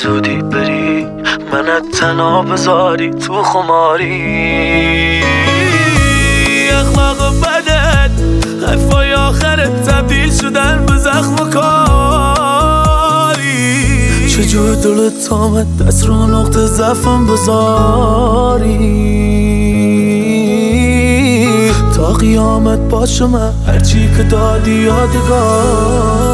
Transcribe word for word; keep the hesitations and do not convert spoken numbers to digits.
زودی بری منت تنها بذاری تو خماری. اخلاق بدت حرفای آخرت تبدیل شدن به زخم و کاری. چجور دلت آمد دست رو نقطه ضعفم بذاری. تا قیامت باشم هرچی که دادی یادگار.